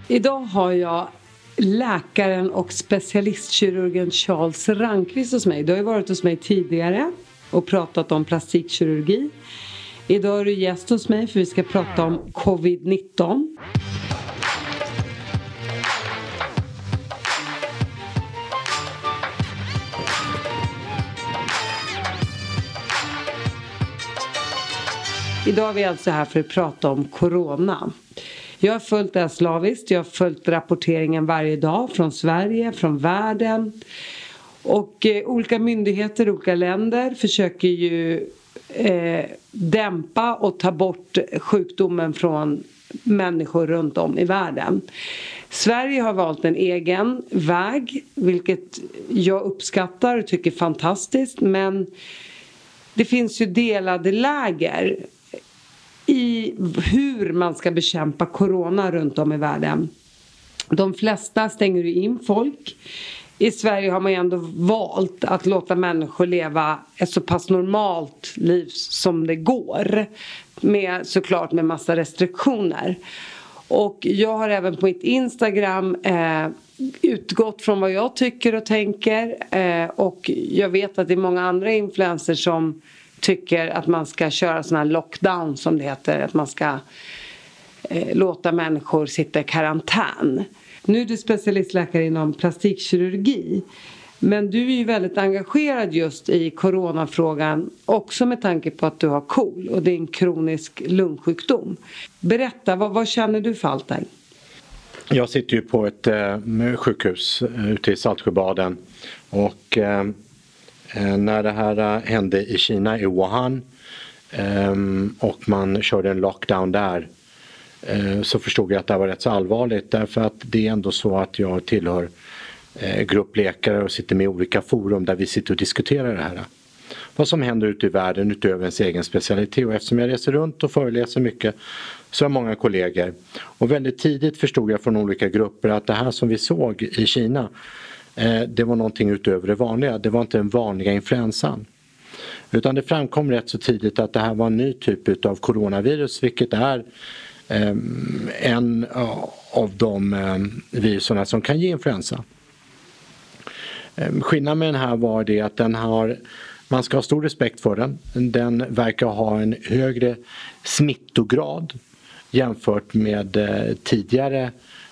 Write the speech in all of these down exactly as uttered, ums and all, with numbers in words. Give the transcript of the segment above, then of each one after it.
Idag har jag läkaren och specialistkirurgen Charles Rankvist hos mig. Du har ju varit hos mig tidigare och pratat om plastikkirurgi. Idag är du gäst hos mig för vi ska prata om covid nitton. Idag är vi alltså här för att prata om corona. Jag har följt det här slaviskt, jag har följt rapporteringen varje dag från Sverige, från världen. Och eh, olika myndigheter, olika länder försöker ju eh, dämpa och ta bort sjukdomen från människor runt om i världen. Sverige har valt en egen väg, vilket jag uppskattar och tycker är fantastiskt. Men det finns ju delade läger i hur man ska bekämpa corona runt om i världen. De flesta stänger in folk. I Sverige har man ju ändå valt att låta människor leva ett så pass normalt liv som det går. Med, såklart med massa restriktioner. Och jag har även på mitt Instagram eh, utgått från vad jag tycker och tänker. Eh, och jag vet att det är många andra influencers som tycker att man ska köra sån här lockdown som det heter. Att man ska eh, låta människor sitta i karantän. Nu är du specialistläkare inom plastikkirurgi. Men du är ju väldigt engagerad just i coronafrågan. Också med tanke på att du har KOL och det är en kronisk lungsjukdom. Berätta, vad, vad känner du för allt dig? Jag sitter ju på ett eh, sjukhus eh, ute i Saltsjöbaden. Och eh, när det här hände i Kina, i Wuhan. Eh, och man körde en lockdown där. Så förstod jag att det var rätt så allvarligt, därför att det är ändå så att jag tillhör gruppläkare och sitter med i olika forum där vi sitter och diskuterar det här. Vad som händer ute i världen utöver ens egen specialitet, och eftersom jag reser runt och föreläser mycket så har många kollegor. Och väldigt tidigt förstod jag från olika grupper att det här som vi såg i Kina, det var någonting utöver det vanliga. Det var inte den vanliga influensan. Utan det framkom rätt så tidigt att det här var en ny typ av coronavirus, vilket är en av de viruserna som kan ge influensa. Skillnaden med den här var det att den har, man ska ha stor respekt för den. Den verkar ha en högre smittograd jämfört med tidigare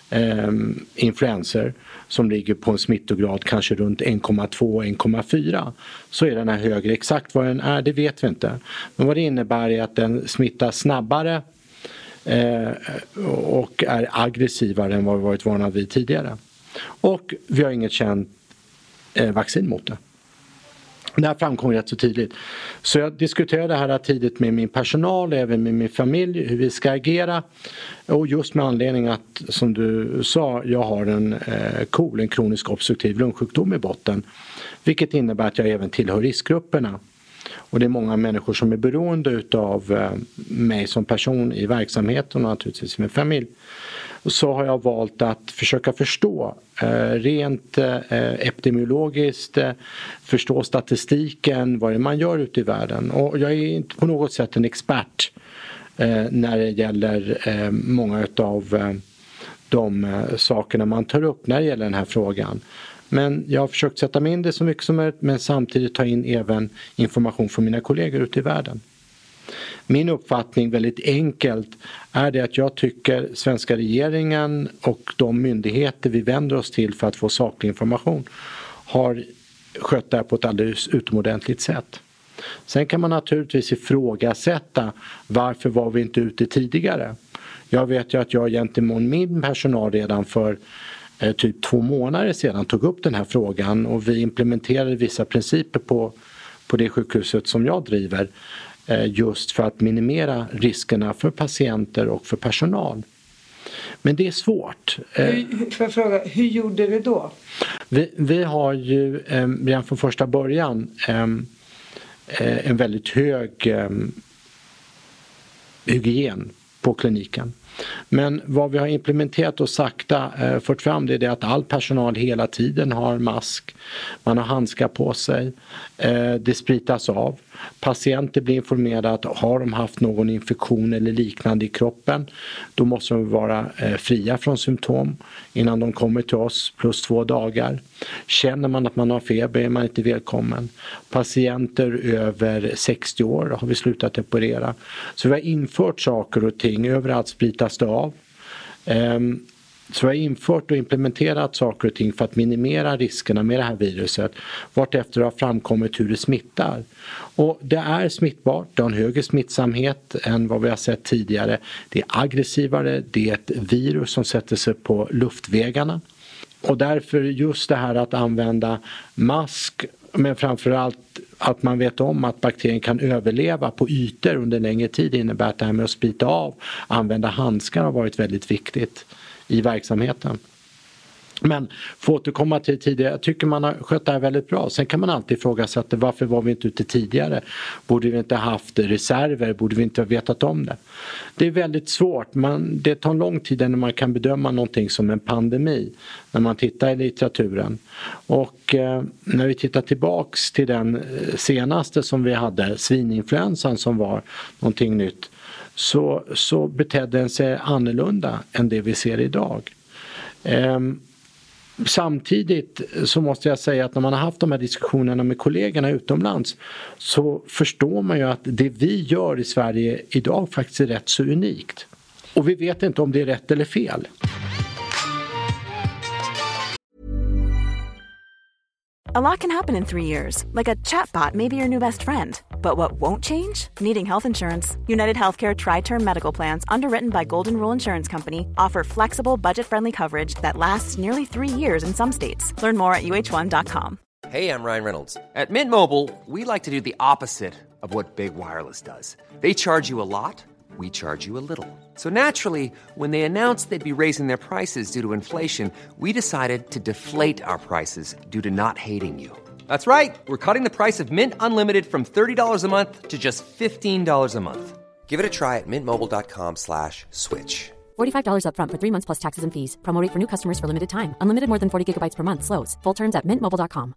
influenser som ligger på en smittograd kanske runt en komma två till en komma fyra. Så är den här högre. Exakt vad den är, det vet vi inte. Men vad det innebär är att den smittar snabbare Eh, och är aggressivare än vad vi varit vana vid tidigare. Och vi har inget känt eh, vaccin mot det. Det här framkom rätt så tidigt. Så jag diskuterade det här tidigt med min personal, även med min familj, hur vi ska agera. Och just med anledning att, som du sa, jag har en eh, KOL, en kronisk obstruktiv lungsjukdom i botten. Vilket innebär att jag även tillhör riskgrupperna. Och det är många människor som är beroende av eh, mig som person i verksamheten och naturligtvis min familj. Så har jag valt att försöka förstå eh, rent eh, epidemiologiskt, eh, förstå statistiken, vad det är man gör ute i världen. Och jag är inte på något sätt en expert eh, när det gäller eh, många av eh, de eh, sakerna man tar upp när det gäller den här frågan. Men jag har försökt sätta mig in det så mycket som möjligt, men samtidigt ta in även information från mina kollegor ute i världen. Min uppfattning väldigt enkelt är det att jag tycker svenska regeringen och de myndigheter vi vänder oss till för att få saklig information har skött det här på ett alldeles utomordentligt sätt. Sen kan man naturligtvis ifrågasätta varför var vi inte ute tidigare. Jag vet ju att jag gentemot min personal redan för typ två månader sedan tog upp den här frågan och vi implementerade vissa principer på, på det sjukhuset som jag driver just för att minimera riskerna för patienter och för personal. Men det är svårt. Hur, får jag fråga, hur gjorde du då? Vi, vi har ju eh, redan från första början eh, en väldigt hög eh, hygien på kliniken. Men vad vi har implementerat och sakta eh, fört fram det är det att all personal hela tiden har mask, man har handskar på sig, eh, det spritas av. Patienter blir informerade att har de haft någon infektion eller liknande i kroppen, då måste de vara eh, fria från symptom innan de kommer till oss plus två dagar. Känner man att man har feber är man inte välkommen. Patienter över sextio år har vi slutat operera. Så vi har infört saker och ting, överallt spritas det av. Um, Så vi har infört och implementerat saker och ting för att minimera riskerna med det här viruset. Vartefter har framkommit hur det smittar. Och det är smittbart, det har en högre smittsamhet än vad vi har sett tidigare. Det är aggressivare, det är ett virus som sätter sig på luftvägarna. Och därför just det här att använda mask, men framförallt att man vet om att bakterien kan överleva på ytor under längre tid, innebär att det här med att sprita av, använda handskar har varit väldigt viktigt i verksamheten. Men för att återkomma till tidigare, jag tycker man har skött det här väldigt bra. Sen kan man alltid ifrågasätta varför var vi inte ute tidigare? Borde vi inte haft reserver? Borde vi inte ha vetat om det? Det är väldigt svårt. Man, det tar en lång tid innan man kan bedöma någonting som en pandemi när man tittar i litteraturen. Och eh, när vi tittar tillbaks till den senaste som vi hade, svininfluensan som var någonting nytt, så, så betedde den sig annorlunda än det vi ser idag. Ehm, samtidigt så måste jag säga att när man har haft de här diskussionerna med kollegorna utomlands, så förstår man ju att det vi gör i Sverige idag faktiskt är rätt så unikt. Och vi vet inte om det är rätt eller fel. A lot can happen in three years, like a chatbot may be your new best friend. But what won't change? Needing health insurance. United Healthcare Tri-Term Medical Plans, underwritten by Golden Rule Insurance Company, offer flexible, budget-friendly coverage that lasts nearly three years in some states. Learn more at U H one dot com. Hey, I'm Ryan Reynolds. At Mint Mobile, we like to do the opposite of what Big Wireless does. They charge you a lot, we charge you a little. So naturally, when they announced they'd be raising their prices due to inflation, we decided to deflate our prices due to not hating you. That's right. We're cutting the price of Mint Unlimited from thirty dollars a month to just fifteen dollars a month. Give it a try at mintmobile.com slash switch. forty-five dollars up front for three months plus taxes and fees. Promo rate for new customers for limited time. Unlimited more than forty gigabytes per month. Slows full terms at mint mobile dot com.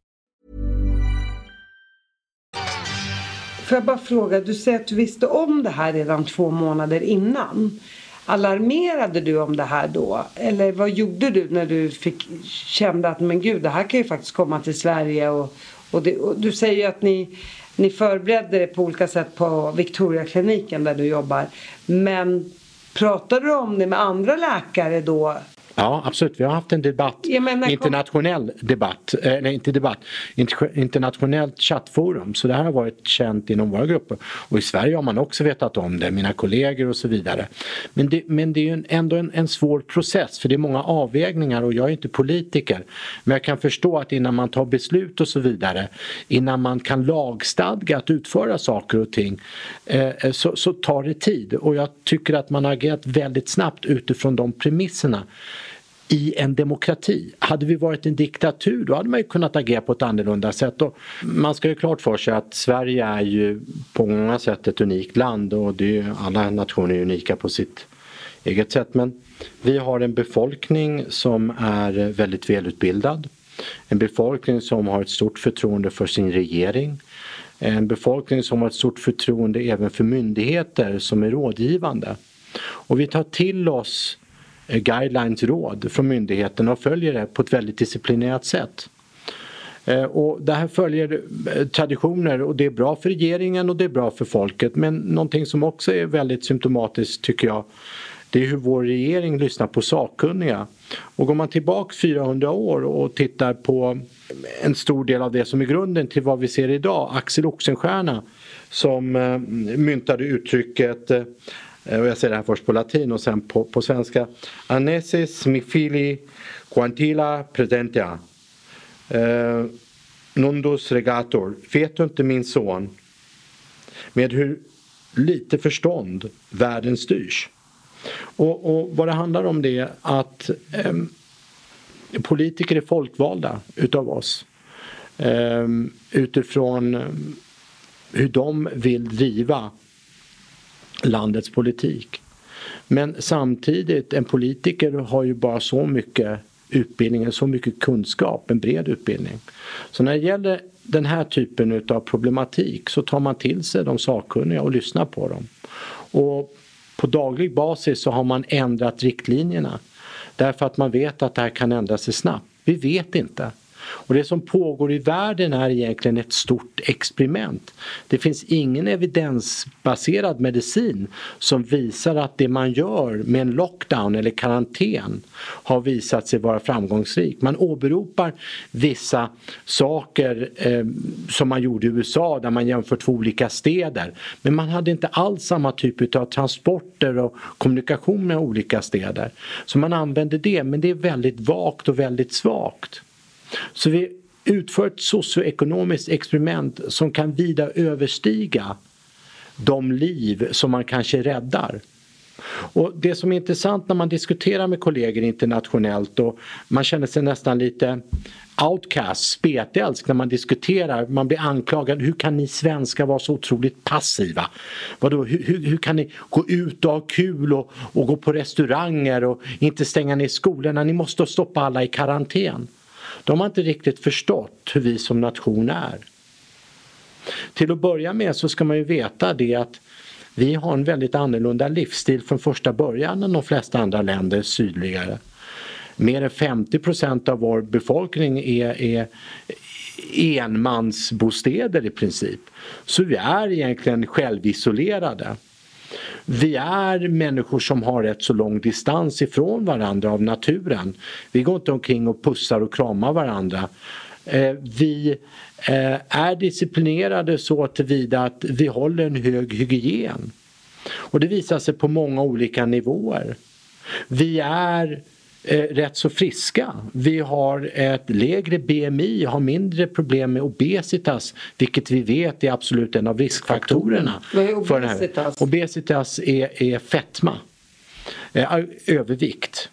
Får jag bara fråga, du säger att du visste om det här redan två månader innan. Alarmerade du om det här då? Eller vad gjorde du när du fick kände att men gud, det här kan ju faktiskt komma till Sverige och, och, det, och du säger ju att ni, ni förberedde det på olika sätt på Victoria-kliniken där du jobbar. Men pratade du om det med andra läkare då? Ja, absolut. Vi har haft en debatt, menar, internationell kom... debatt, eller inte debatt, internationellt chattforum. Så det här har varit känt inom våra grupper. Och i Sverige har man också vetat om det, mina kollegor och så vidare. Men det, men det är ju en, ändå en, en svår process, för det är många avvägningar och jag är inte politiker. Men jag kan förstå att innan man tar beslut och så vidare, innan man kan lagstadga att utföra saker och ting, eh, så, så tar det tid. Och jag tycker att man har agerat väldigt snabbt utifrån de premisserna. I en demokrati. Hade vi varit en diktatur, då hade man ju kunnat agera på ett annorlunda sätt. Och man ska ju klart för sig att Sverige är ju på många sätt ett unikt land, och det är ju, alla nationer är unika på sitt eget sätt. Men vi har en befolkning som är väldigt välutbildad. En befolkning som har ett stort förtroende för sin regering. En befolkning som har ett stort förtroende även för myndigheter som är rådgivande. Och vi tar till oss guidelines, råd från myndigheten och följer det på ett väldigt disciplinerat sätt. Och det här följer traditioner, och det är bra för regeringen och det är bra för folket. Men någonting som också är väldigt symptomatiskt, tycker jag, det är hur vår regering lyssnar på sakkunniga. Och går man tillbaka fyrahundra år och tittar på en stor del av det som är grunden till vad vi ser idag, Axel Oxenstierna, som myntade uttrycket, och jag säger det här först på latin och sen på, på svenska, Anesis mi fili quantila presentia eh, nondus regator. Vet du inte, min son, med hur lite förstånd världen styrs. Och, och vad det handlar om, det är att eh, politiker är folkvalda utav oss. Eh, utifrån hur de vill driva landets politik. Men samtidigt, en politiker har ju bara så mycket utbildning, så mycket kunskap, en bred utbildning. Så när det gäller den här typen av problematik så tar man till sig de sakkunniga och lyssnar på dem. Och på daglig basis så har man ändrat riktlinjerna. Därför att man vet att det här kan ändra sig snabbt. Vi vet inte. Och det som pågår i världen är egentligen ett stort experiment. Det finns ingen evidensbaserad medicin som visar att det man gör med en lockdown eller karantän har visat sig vara framgångsrik. Man åberopar vissa saker eh, som man gjorde i U S A där man jämför två olika städer. Men man hade inte alls samma typ av transporter och kommunikation med olika städer. Så man använder det, men det är väldigt vagt och väldigt svagt. Så vi utför ett socioekonomiskt experiment som kan vida överstiga de liv som man kanske räddar. Och det som är intressant när man diskuterar med kollegor internationellt och man känner sig nästan lite outcast, spetälsk när man diskuterar, man blir anklagad, hur kan ni svenskar vara så otroligt passiva? Vadå, hur, hur, hur kan ni gå ut och ha kul och, och gå på restauranger och inte stänga ner skolorna, ni måste stoppa alla i karantän. De har inte riktigt förstått hur vi som nation är. Till att börja med så ska man ju veta det att vi har en väldigt annorlunda livsstil från första början än de flesta andra länder sydligare. Mer än femtio procent av vår befolkning är, är enmansbostäder i princip. Så vi är egentligen självisolerade. Vi är människor som har rätt så lång distans ifrån varandra av naturen. Vi går inte omkring och pussar och kramar varandra. Vi är disciplinerade så tillvida att vi håller en hög hygien. Och det visar sig på många olika nivåer. Vi är rätt så friska. Vi har ett lägre B M I, har mindre problem med obesitas, vilket vi vet är absolut en av riskfaktorerna. Vad är obesitas? För den här. Obesitas är, är fetma, övervikt.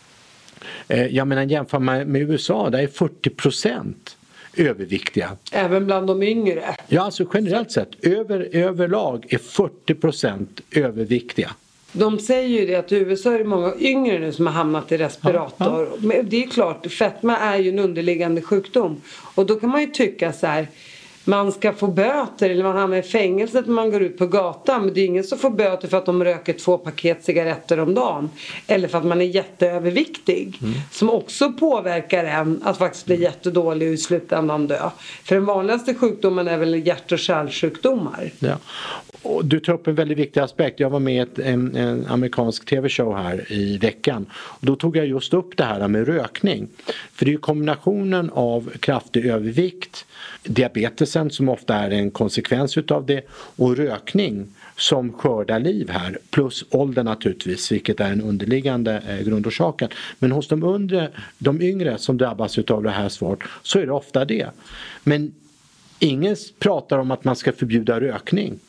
Jag menar jämför med, med U S A, där är fyrtio procent överviktiga. Även bland de yngre? Ja, alltså generellt sett, över, överlag är fyrtio procent överviktiga. De säger ju det att i U S A är det många yngre nu som har hamnat i respirator. Ja, ja. Men det är klart, fetma är ju en underliggande sjukdom. Och då kan man ju tycka så här, man ska få böter eller man hamnar i fängelset när man går ut på gatan. Men det är ingen som får böter för att de röker två paket cigaretter om dagen. Eller för att man är jätteöverviktig. Mm. Som också påverkar en att faktiskt bli jättedålig och i slutändan dö. För den vanligaste sjukdomen är väl hjärt- och kärlsjukdomar. Ja. Och du tar upp en väldigt viktig aspekt. Jag var med i ett, en, en amerikansk tv-show här i veckan. Och då tog jag just upp det här med rökning. För det är ju kombinationen av kraftig övervikt, diabetesen som ofta är en konsekvens utav det, och rökning som skördar liv här. Plus ålder naturligtvis, vilket är en underliggande eh, grundorsaken. Men hos de, undre, de yngre som drabbas utav det här svårt så är det ofta det. Men ingen pratar om att man ska förbjuda rökning.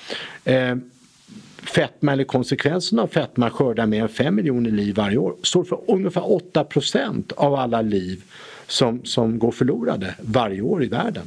Eh, fetma eller konsekvenserna av fetma skördar mer än fem miljoner liv varje år. Står för ungefär åtta procent av alla liv som, som går förlorade varje år i världen.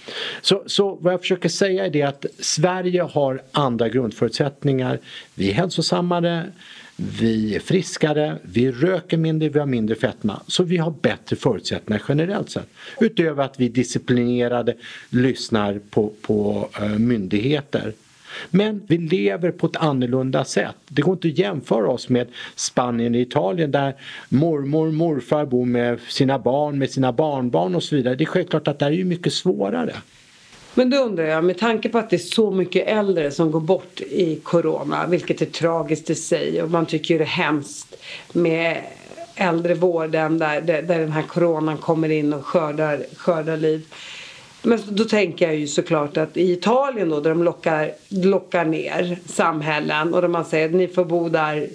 Så, så vad jag försöker säga är det att Sverige har andra grundförutsättningar. Vi är hälsosammare, vi är friskare, vi röker mindre, vi har mindre fetma. Så vi har bättre förutsättningar generellt sett. Utöver att vi disciplinerade lyssnar på, på uh, myndigheter. Men vi lever på ett annorlunda sätt. Det går inte att jämföra oss med Spanien och Italien där mormor och morfar bor med sina barn, med sina barnbarn och så vidare. Det är självklart att det är ju mycket svårare. Men då undrar jag, med tanke på att det är så mycket äldre som går bort i corona, vilket är tragiskt i sig och man tycker det är hemskt med äldrevården där, där, där den här coronan kommer in och skördar, skördar liv. Men då tänker jag ju såklart att i Italien då, där de lockar, lockar ner samhällen och där man säger att ni får bo där,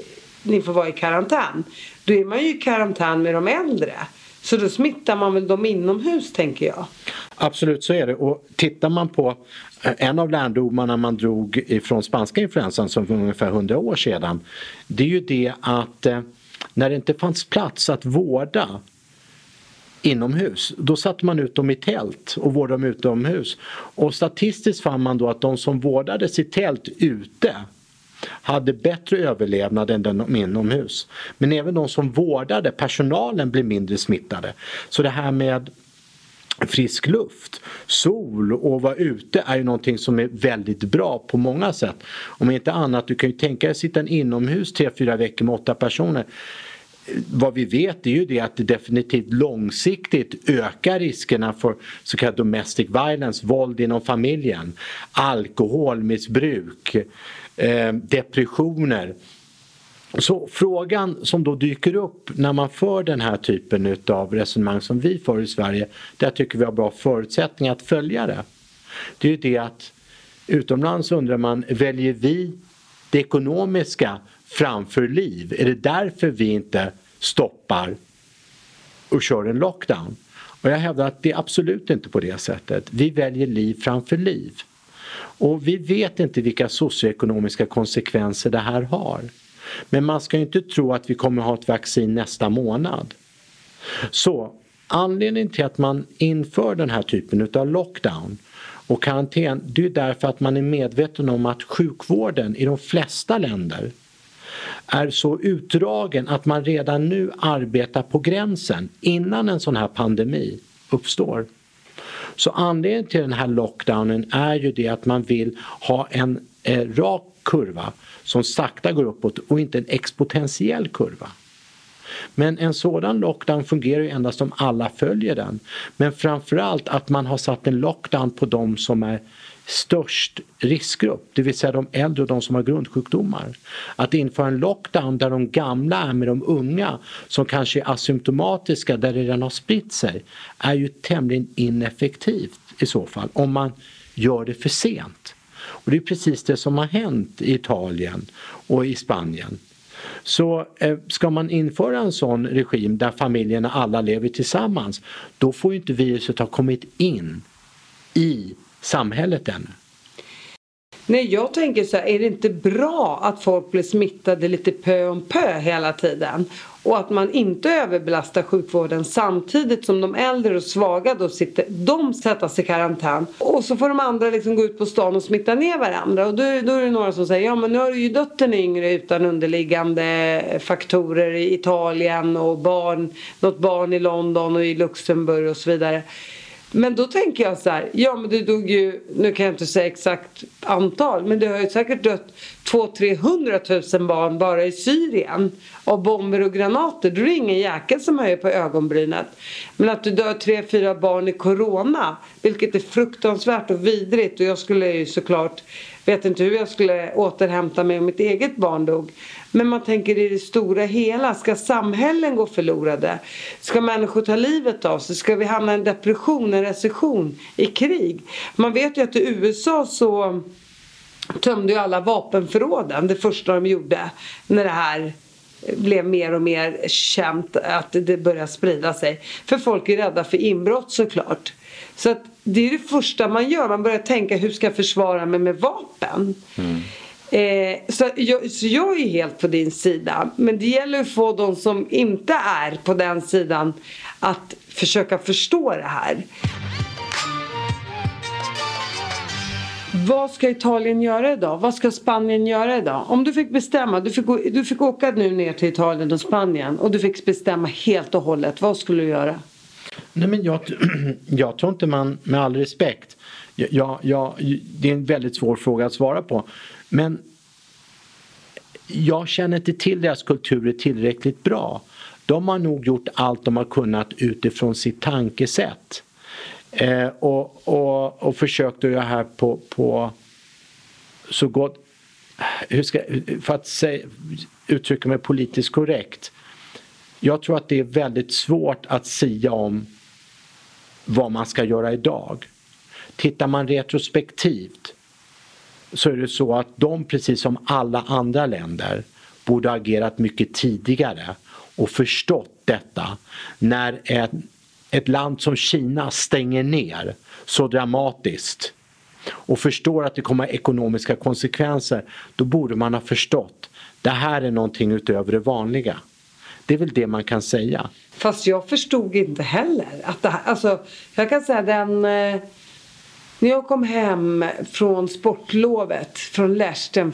ni får vara i karantän. Då är man ju i karantän med de äldre. Så då smittar man väl dem inomhus, tänker jag. Absolut, så är det. Och tittar man på en av lärdomarna man drog ifrån spanska influensan som för ungefär hundra år sedan. Det är ju det att när det inte fanns plats att vårda inomhus, då satte man ut dem i tält och vårdade dem utomhus. Och statistiskt fann man då att de som vårdades i tält ute hade bättre överlevnad än de inomhus. Men även de som vårdade, personalen, blev mindre smittade. Så det här med frisk luft, sol och vara ute är ju någonting som är väldigt bra på många sätt. Om inte annat, du kan ju tänka dig att sitta inomhus tre, fyra veckor med åtta personer. Vad vi vet är ju det att det definitivt långsiktigt ökar riskerna för så kallad domestic violence, våld inom familjen, alkoholmissbruk, eh, depressioner. Så frågan som då dyker upp när man för den här typen av resonemang som vi för i Sverige, där tycker vi har bra förutsättningar att följa det. Det är ju det att utomlands undrar man, väljer vi det ekonomiska framför liv? Är det därför vi inte stoppar och kör en lockdown? Och jag hävdar att det är absolut inte på det sättet. Vi väljer liv framför liv. Och vi vet inte vilka socioekonomiska konsekvenser det här har. Men man ska inte tro att vi kommer ha ett vaccin nästa månad. Så anledningen till att man inför den här typen av lockdown och karantän, det är därför att man är medveten om att sjukvården i de flesta länder är så utdragen att man redan nu arbetar på gränsen innan en sån här pandemi uppstår. Så anledningen till den här lockdownen är ju det att man vill ha en eh, rak kurva som sakta går uppåt och inte en exponentiell kurva. Men en sådan lockdown fungerar ju endast om alla följer den. Men framförallt att man har satt en lockdown på de som är störst riskgrupp, det vill säga de äldre och de som har grundsjukdomar. Att införa en lockdown där de gamla är med de unga som kanske är asymptomatiska, där det redan har spritt sig, är ju tämligen ineffektivt i så fall om man gör det för sent. Och det är precis det som har hänt i Italien och i Spanien. Så eh, ska man införa en sån regim där familjerna alla lever tillsammans, då får ju inte viruset ha kommit in i samhället ännu. Nej, jag tänker så här, är det inte bra att folk blir smittade lite pö om pö hela tiden? Och att man inte överbelastar sjukvården samtidigt som de äldre och svaga då sitter, de sättas i karantän. Och så får de andra liksom gå ut på stan och smitta ner varandra. Och då, då är det några som säger, ja men nu har du ju dött den yngre utan underliggande faktorer i Italien och barn, något barn i London och i Luxemburg och så vidare. Men då tänker jag så här, ja men det dog ju, nu kan jag inte säga exakt antal, men det har ju säkert dött två till trehundratusen barn bara i Syrien av bomber och granater. Då är det ingen jäkel som höjer på ögonbrynet. Men att du dör tre, fyra barn i corona, vilket är fruktansvärt och vidrigt, och jag skulle ju såklart, vet inte hur jag skulle återhämta mig om mitt eget barn dog. Men man tänker i det stora hela, ska samhällen gå förlorade? Ska människor ta livet av sig? Ska vi hamna i en depression, en recession, i krig? Man vet ju att i U S A så tömde ju alla vapenförråden det första de gjorde när det här blev mer och mer känt att det börjar sprida sig. För folk är rädda för inbrott såklart. Så att det är det första man gör. Man börjar tänka, hur ska jag försvara mig med vapen? Mm. Eh, så, jag, så jag är helt på din sida. Men det gäller att få de som inte är på den sidan att försöka förstå det här. Vad ska Italien göra idag? Vad ska Spanien göra idag? Om du fick bestämma, du fick, du fick åka nu ner till Italien och Spanien och du fick bestämma helt och hållet. Vad skulle du göra? Nej, men jag, jag tror inte man, med all respekt, jag, jag, det är en väldigt svår fråga att svara på. Men jag känner inte till deras kulturer tillräckligt bra. De har nog gjort allt de har kunnat utifrån sitt tankesätt. Eh, och, och, och försökt att göra här på, på så gott, hur ska, för att säga, uttrycka mig politiskt korrekt. Jag tror att det är väldigt svårt att sia om vad man ska göra idag. Tittar man retrospektivt så är det så att de, precis som alla andra länder, borde ha agerat mycket tidigare och förstått detta när ett, ett land som Kina stänger ner så dramatiskt och förstår att det kommer ekonomiska konsekvenser. Då borde man ha förstått det här är någonting utöver det vanliga. Det är väl det man kan säga. Fast jag förstod inte heller att det här, alltså jag kan säga den När jag kom hem från sportlovet från Lers den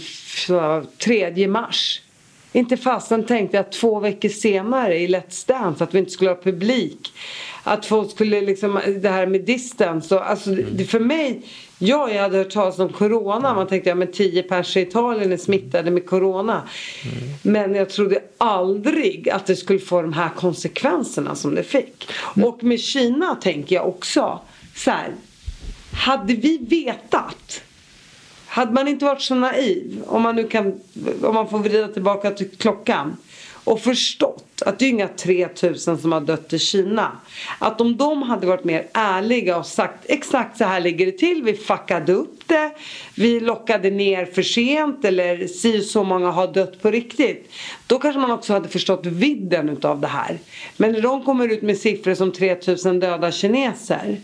tredje mars. Inte fastän tänkte jag två veckor senare i Let's Dance att vi inte skulle ha publik. Att folk skulle liksom, det här med distance. Och, alltså, mm. det för mig, ja, jag hade hört talas om corona. Man tänkte, ja men tio pers i Italien är smittade med corona. Mm. Men jag trodde aldrig att det skulle få de här konsekvenserna som det fick. Mm. Och med Kina tänker jag också så här. Hade vi vetat, hade man inte varit så naiv, om man nu kan, om man får vrida tillbaka till klockan och förstått att det är inga tre tusen som har dött i Kina, att om de hade varit mer ärliga och sagt exakt så här ligger det till, vi fuckade upp det, vi lockade ner för sent eller si så många har dött på riktigt, då kanske man också hade förstått vidden utav det här. Men när de kommer ut med siffror som tre tusen döda kineser,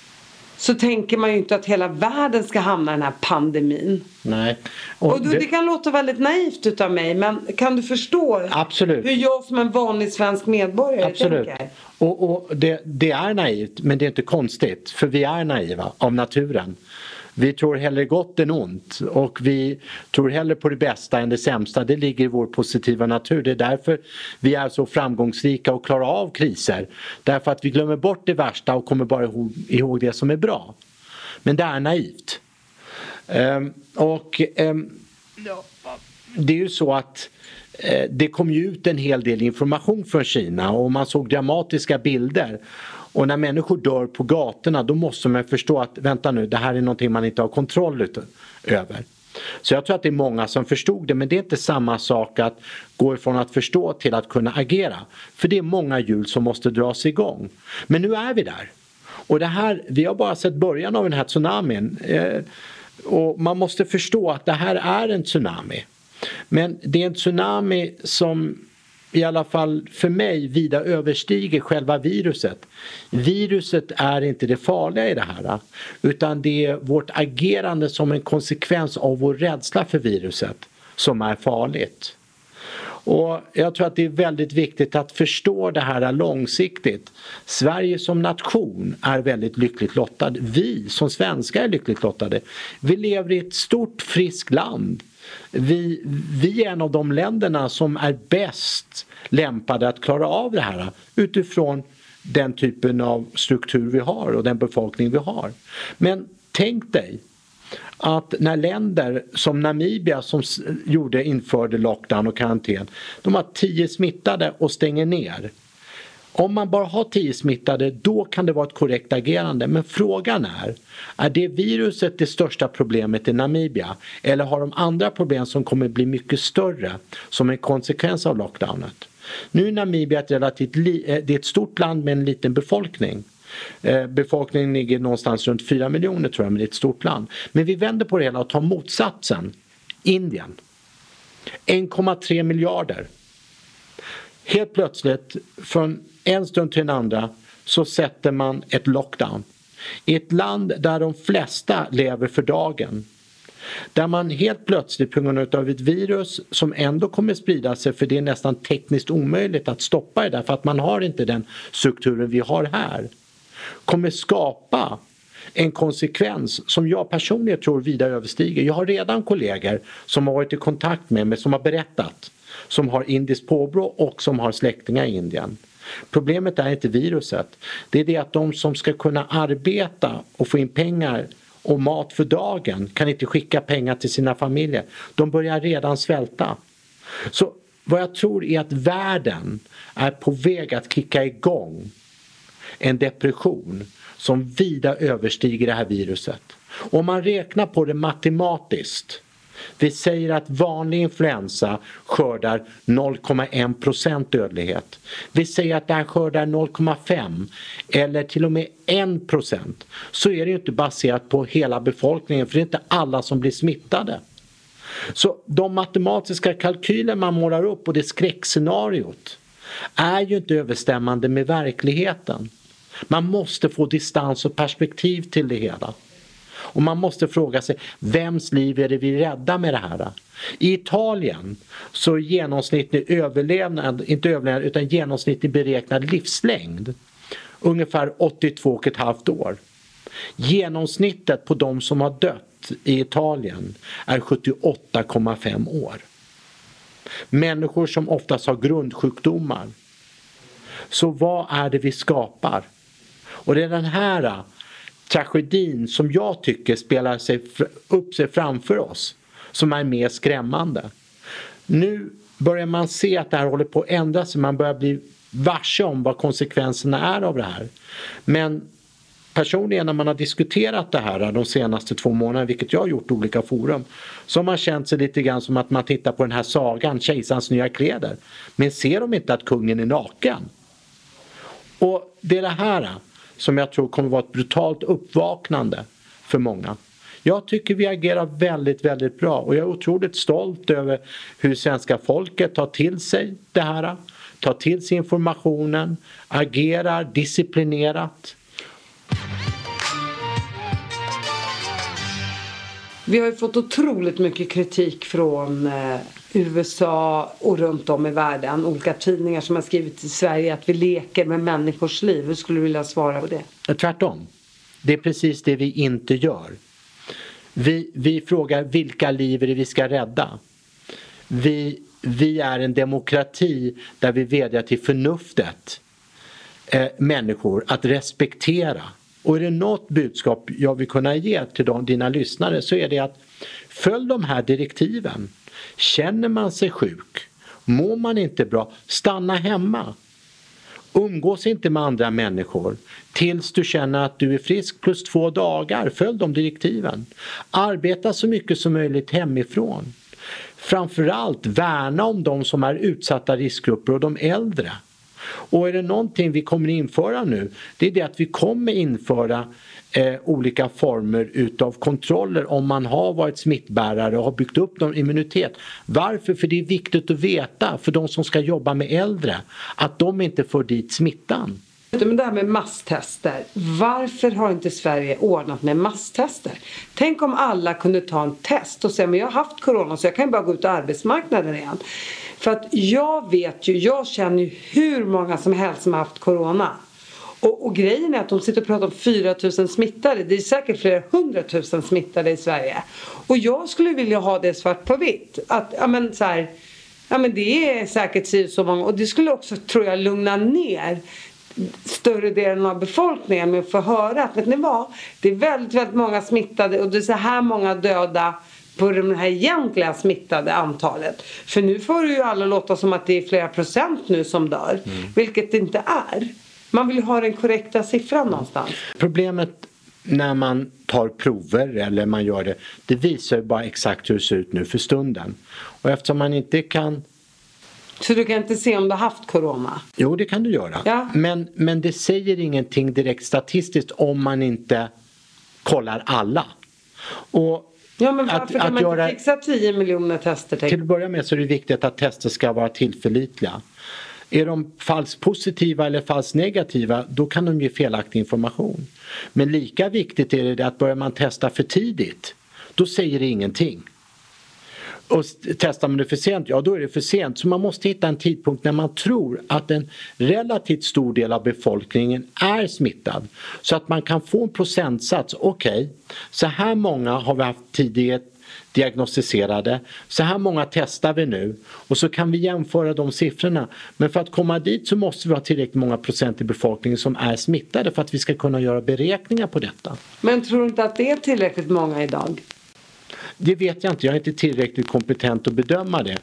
så tänker man ju inte att hela världen ska hamna i den här pandemin. Nej. Och, och då, det... det kan låta väldigt naivt utav mig, men kan du förstå Absolut. hur jag som en vanlig svensk medborgare Absolut. tänker? Och, och det, det är naivt, men det är inte konstigt, för vi är naiva av naturen. Vi tror hellre gott än ont och vi tror hellre på det bästa än det sämsta. Det ligger i vår positiva natur. Det är därför vi är så framgångsrika och klarar av kriser. Därför att vi glömmer bort det värsta och kommer bara ihåg, ihåg det som är bra. Men det är naivt. Um, och um, det är ju så att uh, det kom ju ut en hel del information från Kina och man såg dramatiska bilder. Och när människor dör på gatorna, då måste man förstå att vänta nu, det här är någonting man inte har kontroll över. Så jag tror att det är många som förstod det, men det är inte samma sak att gå ifrån att förstå till att kunna agera. För det är många hjul som måste dras igång. Men nu är vi där. Och det här, vi har bara sett början av den här tsunamin. Eh, och man måste förstå att det här är en tsunami. Men det är en tsunami som i alla fall för mig vida överstiger själva viruset. Viruset är inte det farliga i det här, utan det är vårt agerande som en konsekvens av vår rädsla för viruset som är farligt. Och jag tror att det är väldigt viktigt att förstå det här långsiktigt. Sverige som nation är väldigt lyckligt lottad. Vi som svenskar är lyckligt lottade. Vi lever i ett stort friskt land. Vi, vi är en av de länderna som är bäst lämpade att klara av det här utifrån den typen av struktur vi har och den befolkning vi har. Men tänk dig att när länder som Namibia som gjorde, införde lockdown och karantän, de har tio smittade och stänger ner. Om man bara har tio smittade, då kan det vara ett korrekt agerande. Men frågan är, är det viruset det största problemet i Namibia? Eller har de andra problem som kommer bli mycket större som en konsekvens av lockdownet? Nu är Namibia ett relativt li- det är ett stort land med en liten befolkning. Eh, befolkningen ligger någonstans runt fyra miljoner tror jag, men det är ett stort land. Men vi vänder på det hela och tar motsatsen. Indien. en komma tre miljarder. Helt plötsligt, från en stund till en andra, så sätter man ett lockdown. I ett land där de flesta lever för dagen. Där man helt plötsligt på grund av ett virus som ändå kommer sprida sig, för det är nästan tekniskt omöjligt att stoppa det därför att man har inte den strukturen vi har här. Kommer skapa en konsekvens som jag personligen tror vida överstiger. Jag har redan kollegor som har varit i kontakt med mig som har berättat, som har indiskt påbrå och som har släktingar i Indien. Problemet är inte viruset. Det är det att de som ska kunna arbeta och få in pengar och mat för dagen kan inte skicka pengar till sina familjer. De börjar redan svälta. Så vad jag tror är att världen är på väg att kicka igång en depression som vida överstiger det här viruset. Om man räknar på det matematiskt, vi säger att vanlig influensa skördar noll komma en procent dödlighet. Vi säger att det här skördar noll komma fem eller till och med en procent. Så är det ju inte baserat på hela befolkningen, för det är inte alla som blir smittade. Så de matematiska kalkyler man målar upp och det skräckscenariot är ju inte överstämmande med verkligheten. Man måste få distans och perspektiv till det hela. Och man måste fråga sig, vems liv är det vi räddar med det här? I Italien så är genomsnittlig överlevnad, inte överlevnad utan genomsnittlig beräknad livslängd ungefär åttiotvå och ett halvt år. Genomsnittet på de som har dött i Italien är sjuttioåtta komma fem år. Människor som oftast har grundsjukdomar. Så vad är det vi skapar? Och det är den här tragedin som jag tycker spelar sig upp sig framför oss som är mer skrämmande. Nu börjar man se att det här håller på att ändras, man börjar bli varse om vad konsekvenserna är av det här. Men personligen när man har diskuterat det här de senaste två månaderna, vilket jag har gjort i olika forum, så har man känt sig lite grann som att man tittar på den här sagan, Kejsarens nya kläder. Men ser de inte att kungen är naken? Och det är det här som jag tror kommer vara ett brutalt uppvaknande för många. Jag tycker vi agerar väldigt, väldigt bra och jag är otroligt stolt över hur svenska folket tar till sig det här, tar till sig informationen, agerar disciplinerat. Vi har ju fått otroligt mycket kritik från eh, U S A och runt om i världen. Olika tidningar som har skrivit i Sverige att vi leker med människors liv. Hur skulle du vilja svara på det? Tvärtom. Det är precis det vi inte gör. Vi, vi frågar vilka liv är det vi ska rädda. Vi, vi är en demokrati där vi vädjar till förnuftet. Eh, människor att respektera. Och är det något budskap jag vill kunna ge till de, dina lyssnare så är det att följ de här direktiven. Känner man sig sjuk, mår man inte bra, stanna hemma. Umgås inte med andra människor tills du känner att du är frisk plus två dagar. Följ de direktiven. Arbeta så mycket som möjligt hemifrån. Framförallt värna om de som är utsatta riskgrupper och de äldre. Och är det någonting vi kommer införa nu, det är det att vi kommer införa eh, olika former utav kontroller om man har varit smittbärare och har byggt upp någon immunitet. Varför? För det är viktigt att veta för de som ska jobba med äldre att de inte får dit smittan. Men det här med masstester. Varför har inte Sverige ordnat med masstester? Tänk om alla kunde ta en test och säga men jag har haft corona så jag kan bara gå ut på arbetsmarknaden igen. För att jag vet ju, jag känner ju hur många som helst som har haft corona. Och, och grejen är att de sitter och pratar om fyra tusen smittade. Det är säkert flera hundratusen smittade i Sverige. Och jag skulle vilja ha det svart på vitt. Att, ja men så här, ja men det är säkert så många. Och det skulle också, tror jag, lugna ner större delen av befolkningen med att få höra att vet ni vad, det är väldigt, väldigt många smittade och det är så här många döda på det här egentliga smittade antalet. För nu får det ju alla låta som att det är flera procent nu som dör. Mm. Vilket det inte är. Man vill ju ha den korrekta siffran någonstans. Problemet när man tar prover eller man gör det, det visar ju bara exakt hur det ser ut nu för stunden. Och eftersom man inte kan... Så du kan inte se om du har haft corona? Jo, det kan du göra. Ja. Men, men det säger ingenting direkt statistiskt om man inte kollar alla. Och ja, men varför att, kan att man göra, inte fixa tio miljoner tester? Tänk? Till att börja med så är det viktigt att tester ska vara tillförlitliga. Är de falskt positiva eller falskt negativa, då kan de ge felaktig information. Men lika viktigt är det att börjar man testa för tidigt, då säger det ingenting. Och testar man det för sent, ja då är det för sent. Så man måste hitta en tidpunkt när man tror att en relativt stor del av befolkningen är smittad. Så att man kan få en procentsats, okej, okay, så här många har vi haft tidigt diagnostiserade, så här många testar vi nu och så kan vi jämföra de siffrorna. Men för att komma dit så måste vi ha tillräckligt många procent i befolkningen som är smittade för att vi ska kunna göra beräkningar på detta. Men tror du inte att det är tillräckligt många idag? Det vet jag inte, jag är inte tillräckligt kompetent att bedöma det.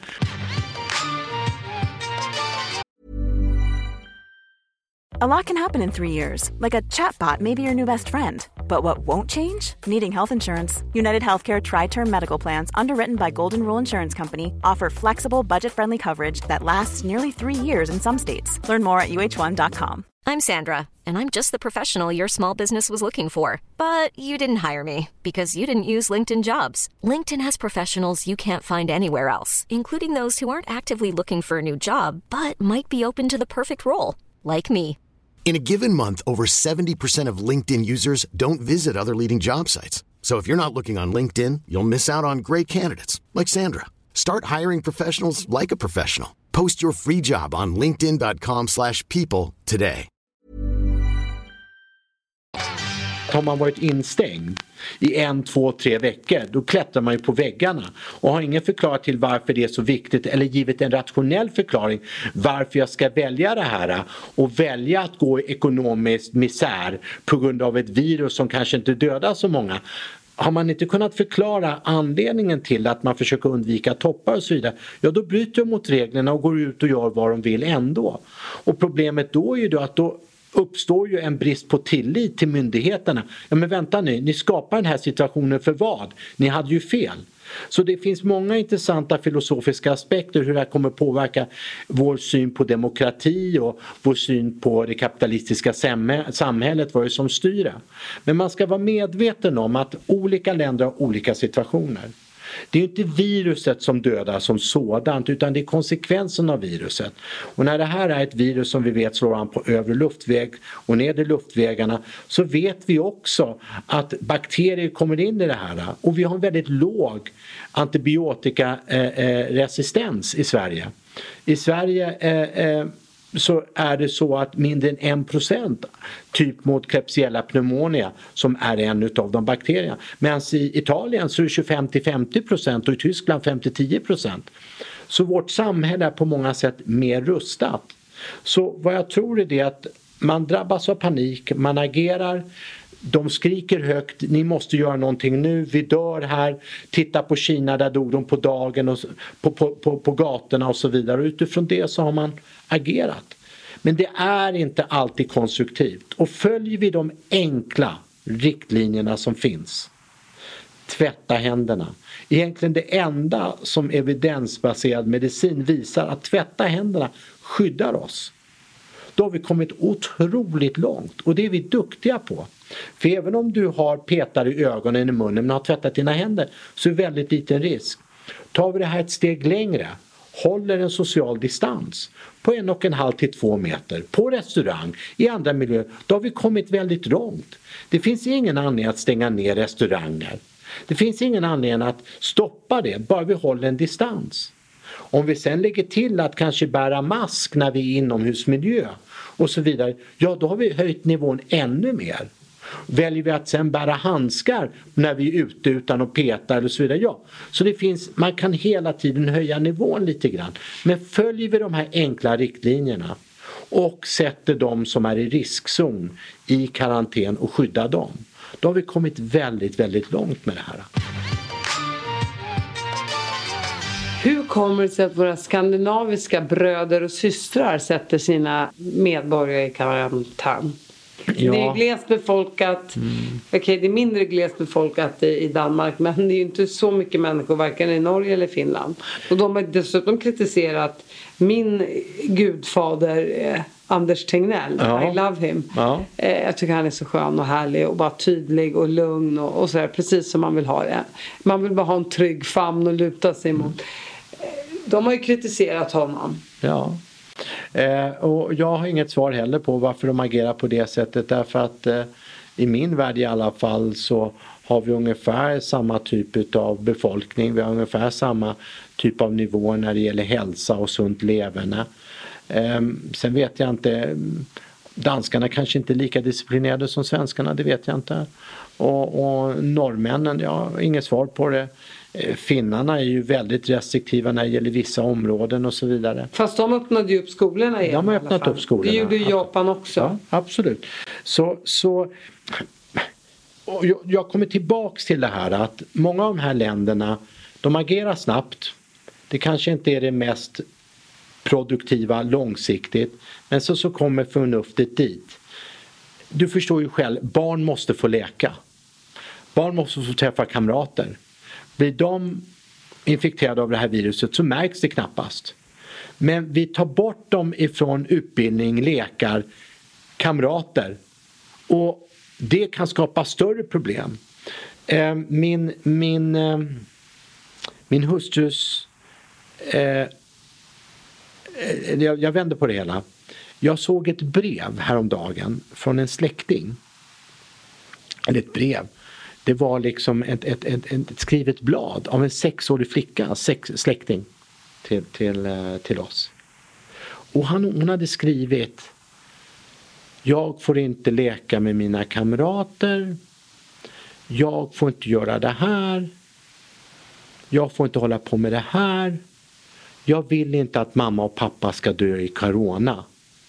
A lot can happen in three years, like a chatbot may be your new best friend. But what won't change? Needing health insurance. United Healthcare Tri-Term Medical Plans, underwritten by Golden Rule Insurance Company, offer flexible, budget-friendly coverage that lasts nearly three years in some states. Learn more at U H one dot com. I'm Sandra, and I'm just the professional your small business was looking for. But you didn't hire me, because you didn't use LinkedIn Jobs. LinkedIn has professionals you can't find anywhere else, including those who aren't actively looking for a new job, but might be open to the perfect role, like me. In a given month, over seventy percent of LinkedIn users don't visit other leading job sites. So if you're not looking on LinkedIn, you'll miss out on great candidates like Sandra. Start hiring professionals like a professional. Post your free job on linkedin dot com slash people today. har man varit instängd i en, två, tre veckor, då klättrar man ju på väggarna och har ingen förklarat till varför det är så viktigt eller givet en rationell förklaring varför jag ska välja det här och välja att gå i ekonomisk misär på grund av ett virus som kanske inte dödar så många. Har man inte kunnat förklara anledningen till att man försöker undvika toppar och så vidare, ja då bryter de mot reglerna och går ut och gör vad de vill ändå. Och problemet då är ju då att då uppstår ju en brist på tillit till myndigheterna. Ja men vänta nu, ni skapar den här situationen för vad? Ni hade ju fel. Så det finns många intressanta filosofiska aspekter hur det här kommer påverka vår syn på demokrati och vår syn på det kapitalistiska samhället, vad det är som styr det. Men man ska vara medveten om att olika länder har olika situationer. Det är inte viruset som dödar som sådant utan det är konsekvensen av viruset. Och när det här är ett virus som vi vet slår an på övre luftväg och nedre luftvägarna så vet vi också att bakterier kommer in i det här. Och vi har en väldigt låg antibiotikaresistens i Sverige. I Sverige eh, eh, så är det så att mindre än en procent typ mot Klebsiella pneumonia som är en av de bakterierna. Medan i Italien så är det tjugofem till femtio procent och i Tyskland fem till tio procent. Så vårt samhälle är på många sätt mer rustat. Så vad jag tror är det att man drabbas av panik, man agerar, de skriker högt, ni måste göra någonting nu, vi dör här, titta på Kina där dog de på dagen och på, på, på, på gatorna och så vidare. Och utifrån det så har man agerat. Men det är inte alltid konstruktivt. Och följer vi de enkla riktlinjerna som finns, tvätta händerna. Egentligen det enda som evidensbaserad medicin visar att tvätta händerna skyddar oss. Då har vi kommit otroligt långt och det är vi duktiga på. För även om du har petar i ögonen, i munnen men har tvättat dina händer så är det väldigt liten risk. Tar vi det här ett steg längre, håller en social distans på en och en halv till två meter på restaurang, i andra miljöer, då har vi kommit väldigt långt. Det finns ingen anledning att stänga ner restauranger. Det finns ingen anledning att stoppa det, bara vi håller en distans. Om vi sen lägger till att kanske bära mask när vi är inomhusmiljö och så vidare, ja då har vi höjt nivån ännu mer. Väljer vi att sen bära handskar när vi är ute utan att peta eller så vidare, ja. Så det finns, man kan hela tiden höja nivån lite grann. Men följer vi de här enkla riktlinjerna och sätter de som är i riskzon i karantän och skyddar dem, då har vi kommit väldigt, väldigt långt med det här. Hur kommer det sig att våra skandinaviska bröder och systrar sätter sina medborgare i karantän? Ja. Det är glest befolkat. Mm. Okej, okay, det är mindre glest befolkat i, i Danmark, men det är ju inte så mycket människor varken i Norge eller Finland. Och de har dessutom kritiserat min gudfader eh, Anders Tegnell. Ja. I love him. Ja. Eh, jag tycker han är så skön och härlig och bara tydlig och lugn och, och sådär, precis som man vill ha det. Man vill bara ha en trygg famn och luta sig mot. Eh, de har ju kritiserat honom. Ja. Eh, och jag har inget svar heller på varför de agerar på det sättet, därför att eh, i min värld i alla fall så har vi ungefär samma typ av befolkning, vi har ungefär samma typ av nivå när det gäller hälsa och sunt leverne. Eh, sen vet jag inte, danskarna kanske inte är lika disciplinerade som svenskarna, det vet jag inte. Och, och norrmännen, jag har inget svar på det. Finnarna är ju väldigt restriktiva när det gäller vissa områden och så vidare. Fast de öppnade ju upp skolorna igen. De har öppnat upp skolorna. Det gjorde ju Japan också. Ja, absolut. Så, så och jag, jag kommer tillbaks till det här att många av de här länderna, de agerar snabbt. Det kanske inte är det mest produktiva långsiktigt, men så, så kommer förnuftet dit. Du förstår ju själv, barn måste få leka. Barn måste få träffa kamrater. Blir de infekterade av det här viruset så märks det knappast. Men vi tar bort dem ifrån utbildning, lekar, kamrater. Och det kan skapa större problem. Min, min, min hustrus... Jag, jag vänder på det hela. Jag såg ett brev häromdagen från en släkting. Eller ett brev. Det var liksom ett, ett, ett, ett skrivet blad av en sexårig flicka, sex, släkting till, till, till oss. Och han, hon hade skrivit: Jag får inte leka med mina kamrater. Jag får inte göra det här. Jag får inte hålla på med det här. Jag vill inte att mamma och pappa ska dö i corona.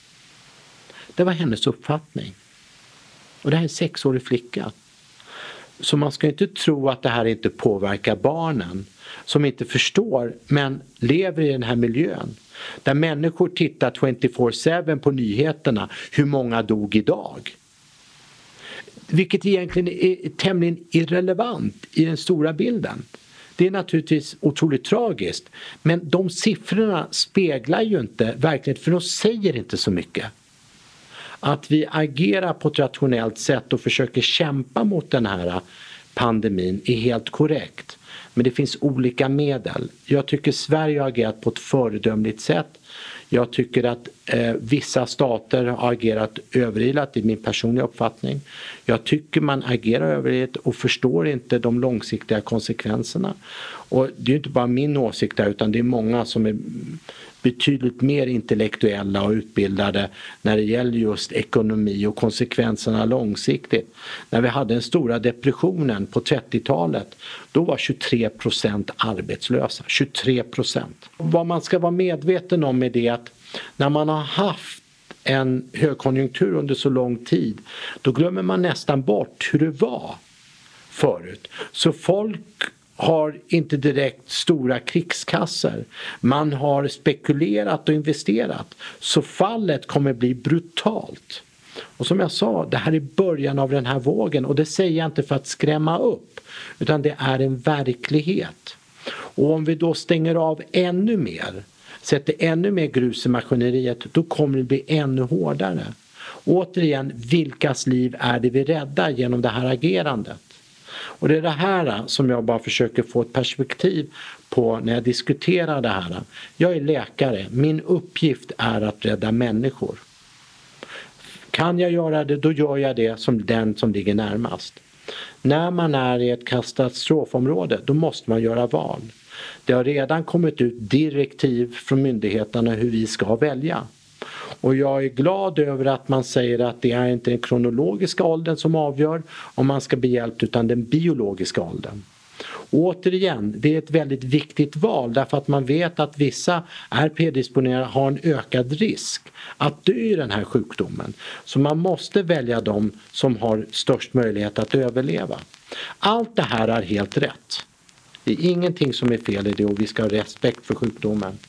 Det var hennes uppfattning. Och det här är en sexårig flicka. Så man ska inte tro att det här inte påverkar barnen. Som inte förstår men lever i den här miljön. Där människor tittar tjugofyra sju på nyheterna. Hur många dog idag? Vilket egentligen är tämligen irrelevant i den stora bilden. Det är naturligtvis otroligt tragiskt. Men de siffrorna speglar ju inte verkligen, för de säger inte så mycket. Att vi agerar på ett rationellt sätt och försöker kämpa mot den här pandemin är helt korrekt. Men det finns olika medel. Jag tycker Sverige har agerat på ett föredömligt sätt. Jag tycker att eh, vissa stater har agerat överilat i min personliga uppfattning. Jag tycker man agerar överilat och förstår inte de långsiktiga konsekvenserna. Och det är ju inte bara min åsikt där, utan det är många som är betydligt mer intellektuella och utbildade när det gäller just ekonomi och konsekvenserna långsiktigt. När vi hade den stora depressionen på trettiotalet, då var tjugotre procent arbetslösa. tjugotre procent. Vad man ska vara medveten om är det att när man har haft en högkonjunktur under så lång tid, då glömmer man nästan bort hur det var förut. Så folk har inte direkt stora krigskassor. Man har spekulerat och investerat. Så fallet kommer bli brutalt. Och som jag sa, det här är början av den här vågen. Och det säger jag inte för att skrämma upp. Utan det är en verklighet. Och om vi då stänger av ännu mer, sätter ännu mer grus i maskineriet, då kommer det bli ännu hårdare. Återigen, vilkas liv är det vi räddar genom det här agerandet? Och det är det här som jag bara försöker få ett perspektiv på när jag diskuterar det här. Jag är läkare. Min uppgift är att rädda människor. Kan jag göra det, då gör jag det som den som ligger närmast. När man är i ett katastrofområde, då måste man göra val. Det har redan kommit ut direktiv från myndigheterna hur vi ska välja. Och jag är glad över att man säger att det är inte den kronologiska åldern som avgör om man ska bli hjälpt, utan den biologiska åldern. Och återigen, det är ett väldigt viktigt val därför att man vet att vissa är predisponerade, har en ökad risk att dö i den här sjukdomen. Så man måste välja de som har störst möjlighet att överleva. Allt det här är helt rätt. Det är ingenting som är fel i det och vi ska ha respekt för sjukdomen.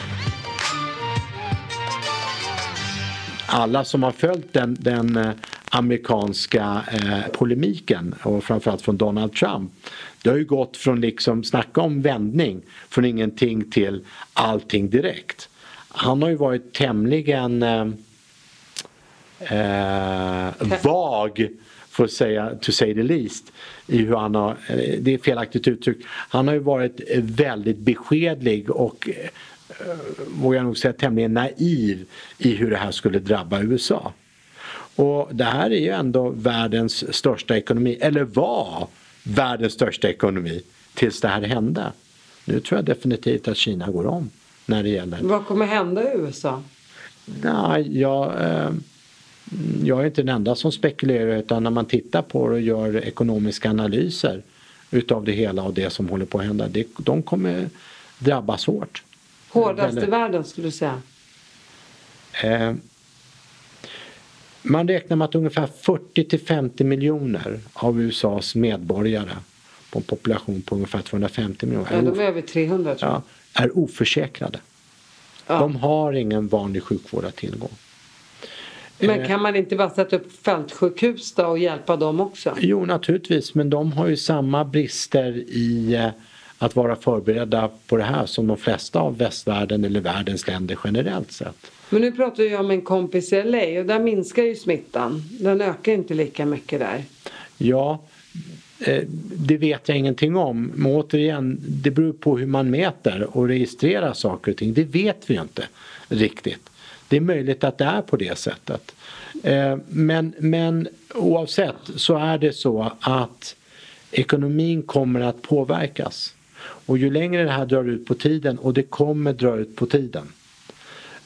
Alla som har följt den, den eh, amerikanska eh, polemiken och framförallt från Donald Trump, det har ju gått från liksom snacka om vändning från ingenting till allting direkt. Han har ju varit tämligen eh, eh, vag, för att säga, to say the least, i hur han har, det är felaktigt uttryck, han har ju varit väldigt beskedlig och vågar jag nog säga tämligen naiv i hur det här skulle drabba U S A. Och det här är ju ändå världens största ekonomi, eller var världens största ekonomi tills det här hände. Nu tror jag definitivt att Kina går om när det gäller. Vad kommer hända i U S A? Nej, jag, eh, jag är inte den enda som spekulerar, utan när man tittar på det och gör ekonomiska analyser utav det hela och det som håller på att hända, det, de kommer drabbas hårt. Hårdast i världen skulle du säga? Eh, man räknar med att ungefär fyrtio till femtio miljoner av U S A:s medborgare på en population på ungefär tvåhundrafemtio miljoner. Ja, de är över trehundra tror jag. Ja, är oförsäkrade. Ja. De har ingen vanlig sjukvård att tillgå. Men kan man inte bara sätta upp fältsjukhus då och hjälpa dem också? Jo, naturligtvis. Men de har ju samma brister i att vara förberedda på det här som de flesta av västvärlden eller världens länder generellt sett. Men nu pratar jag om en kompis i L A och där minskar ju smittan. Den ökar inte lika mycket där. Ja, det vet jag ingenting om. Men återigen, det beror på hur man mäter och registrerar saker och ting. Det vet vi ju inte riktigt. Det är möjligt att det är på det sättet. Men, men oavsett så är det så att ekonomin kommer att påverkas. Och ju längre det här drar ut på tiden, och det kommer dra ut på tiden,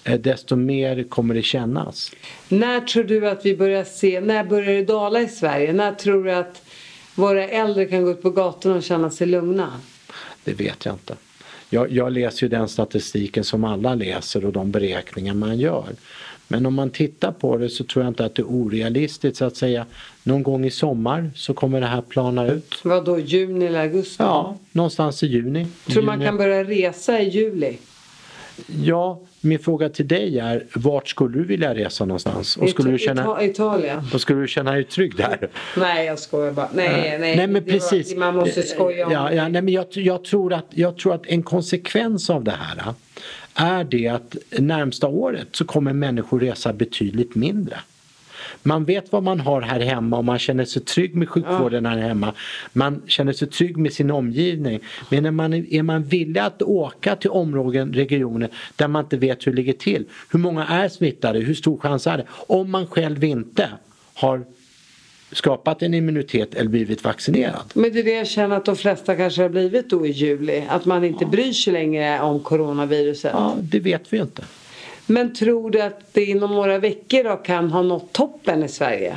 desto mer kommer det kännas. När tror du att vi börjar se, när börjar det dala i Sverige? När tror du att våra äldre kan gå ut på gatorna och känna sig lugna? Det vet jag inte. Jag, jag läser ju den statistiken som alla läser och de beräkningar man gör. Men om man tittar på det så tror jag inte att det är orealistiskt så att säga. Någon gång i sommar så kommer det här plana ut. Vad då, juni eller augusti? Ja, någonstans i juni. Tror juni. man kan börja resa i juli? Ja, min fråga till dig är, vart skulle du vilja resa någonstans? Och skulle Ita- du känna, Ita- Italien. och skulle du känna dig trygg där? Nej, jag skojar bara. Nej, nej. nej men det precis. Var, man måste skoja om ja, ja, nej, men jag, jag, tror att, jag tror att en konsekvens av det här är det att närmsta året så kommer människor resa betydligt mindre. Man vet vad man har här hemma och man känner sig trygg med sjukvården här hemma. Man känner sig trygg med sin omgivning. Men när man är, är man villig att åka till områden, regioner där man inte vet hur det ligger till. Hur många är smittade? Hur stor chans är det? Om man själv inte har skapat en immunitet eller blivit vaccinerad. Men det är det jag känner att de flesta kanske har blivit då i juli. Att man inte ja. bryr sig längre om coronaviruset. Ja, det vet vi inte. Men tror du att det inom några veckor då kan ha nått toppen i Sverige?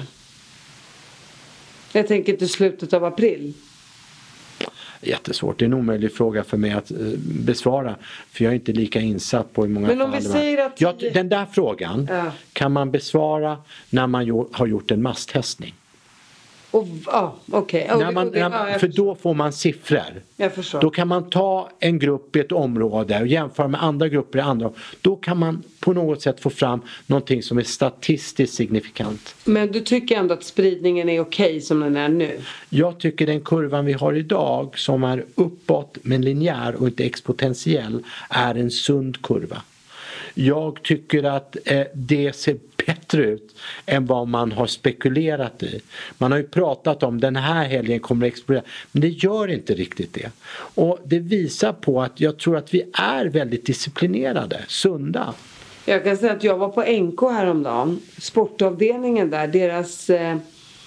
Jag tänker till slutet av april. Jättesvårt. Det är en omöjlig fråga för mig att besvara. För jag är inte lika insatt på hur många Men om fall vi säger att... Ja, den där frågan ja. kan man besvara när man har gjort en masstestning. Och, ja, okej. Okay. Ja, för då får man siffror. Jag förstår. Då kan man ta en grupp i ett område och jämföra med andra grupper i andra. Då kan man på något sätt få fram någonting som är statistiskt signifikant. Men du tycker ändå att spridningen är okej okay som den är nu? Jag tycker den kurvan vi har idag som är uppåt men linjär och inte exponentiell är en sund kurva. Jag tycker att eh, det ser bättre ut än vad man har spekulerat i. Man har ju pratat om den här helgen kommer att explodera. Men det gör inte riktigt det. Och det visar på att jag tror att vi är väldigt disciplinerade, sunda. Jag kan säga att jag var på N K häromdagen. Sportavdelningen där, deras eh,